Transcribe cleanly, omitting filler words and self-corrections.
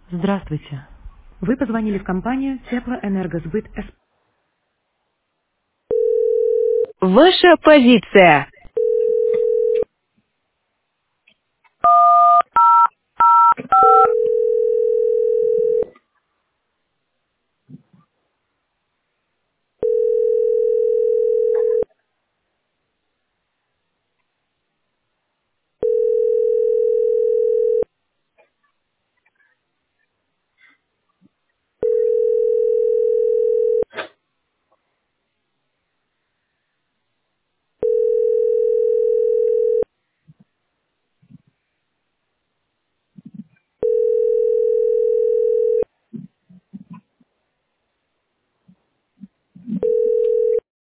Здравствуйте. Вы позвонили в компанию Теплоэнергосбыт СП. Ваша позиция.